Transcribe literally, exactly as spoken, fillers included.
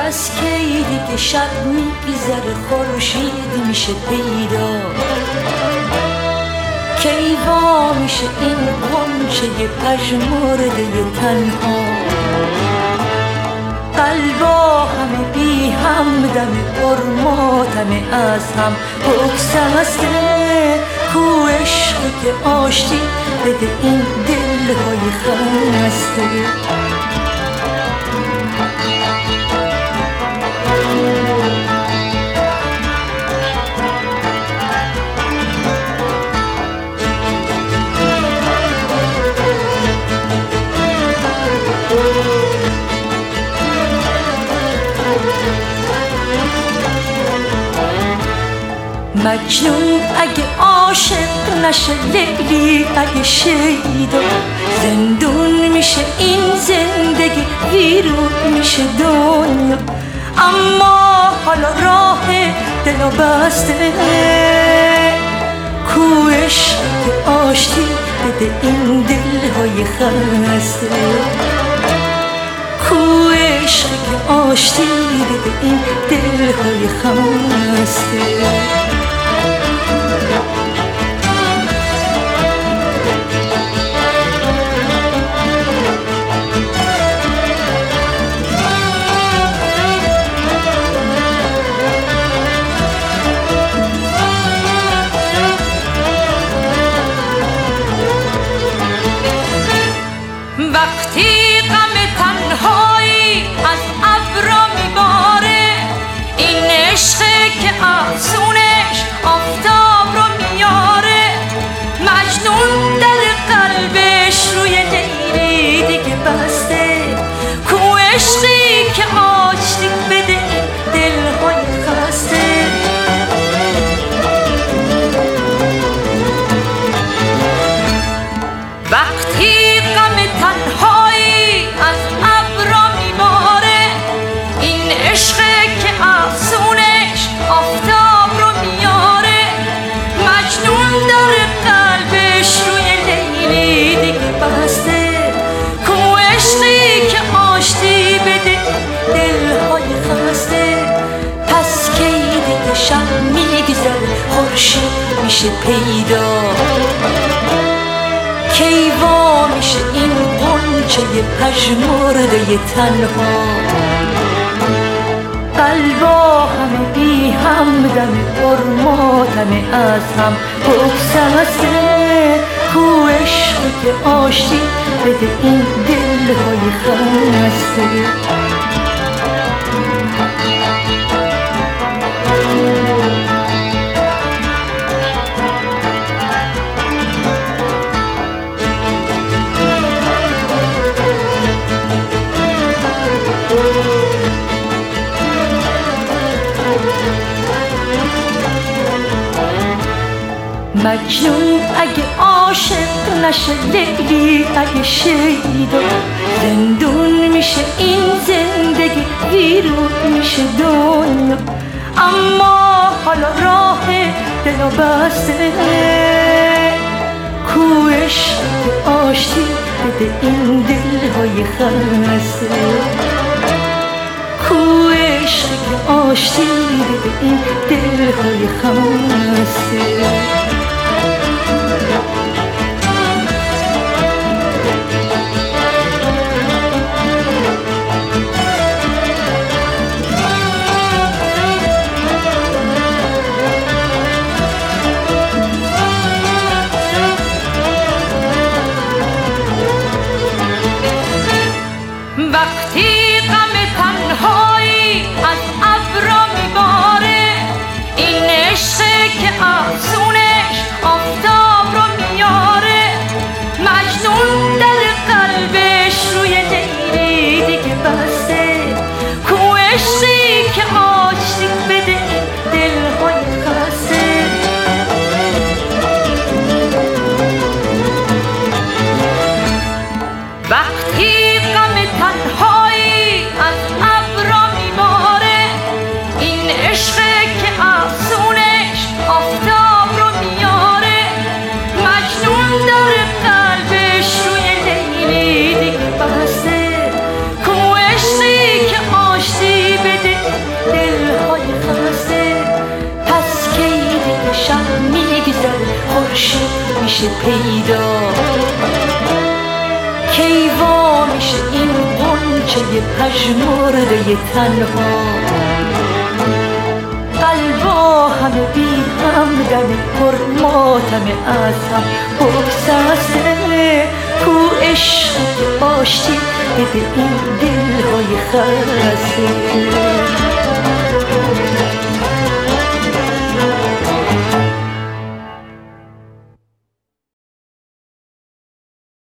پس کی دیگه شب میگذره خورشید میشه پیدا؟ کی وا میشه این غنچه پژمرده تنها؟ قلبا همه بی همدم پرماتم از هم بگسسته. کو عشقی که آشتی بده این دلهای خسته. مجنون اگه عاشق نشه، لیلی اگه شیدا، زندون میشه این زندگی، ویرون میشه دنیا. اما حالا راه دلو بسته. کو عشق که آشتی بده این دلهای خسته. کو عشق که آشتی بده این دلهای خسته. وقتی غم تنهایی از ابرا میباره، این عشقه که افسونش آفتاب رو میاره. مجنون در قلبش روی لیلی دیگه بسته. کو عشقی که آشتی بده دلهای خسته. وقتی غم تنهایی از ابرا میباره، این عشقه که افسونش آفتاب رو میاره. مجنون در قلبش روی لیلی دیگه بسته. کو عشقی که آشتی بده دلهای خسته. پس کی دیگه شب میگذره خورشید میشه پیدا؟ کی وا میشه این غنچه پژمرده تنها؟ قلبا همه بی همدم پرماتم از هم بگسسته. کو عشقی که آشتی بده این دلهای خسته. مجنون اگه عاشق نشه، لیلی اگه شیدا، زندون میشه این زندگی، ویرون میشه دنیا. اما حالا راه دلو بسته. کو عشق که آشتی بده این دلهای خسته. کو عشق که آشتی بده این دلهای خسته. وقتی غم تنهایی از ابرا میباره، این عشقه که افسونه میشه پیدا، کی وا میشه این غنچه پژمرده تنها. قلبا همه بی همدم پر ماتم از هم بگسسته، تو عشق آشتی بده این دلهای خسته.